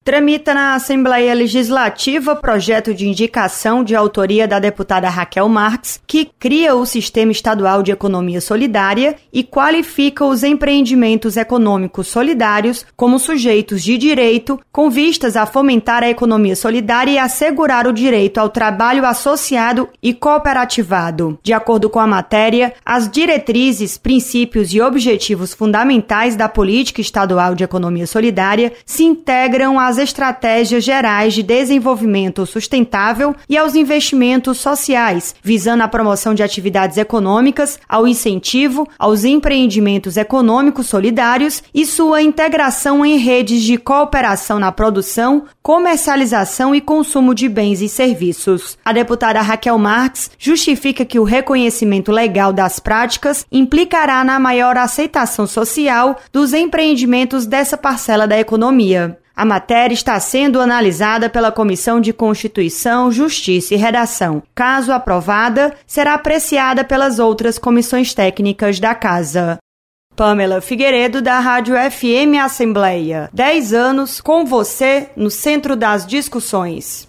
Tramita na Assembleia Legislativa projeto de indicação de autoria da deputada Raquel Marques, que cria o Sistema Estadual de Economia Solidária e qualifica os empreendimentos econômicos solidários como sujeitos de direito, com vistas a fomentar a economia solidária e assegurar o direito ao trabalho associado e cooperativado. De acordo com a matéria, as diretrizes, princípios e objetivos fundamentais da Política Estadual de Economia Solidária se integram às estratégias gerais de desenvolvimento sustentável e aos investimentos sociais, visando a promoção de atividades econômicas, ao incentivo aos empreendimentos econômicos solidários e sua integração em redes de cooperação na produção, comercialização e consumo de bens e serviços. A deputada Raquel Marques justifica que o reconhecimento legal das práticas implicará na maior aceitação social dos empreendimentos dessa parcela da economia. A matéria está sendo analisada pela Comissão de Constituição, Justiça e Redação. Caso aprovada, será apreciada pelas outras comissões técnicas da Casa. Pamela Figueiredo, da Rádio FM Assembleia. 10 anos com você no centro das discussões.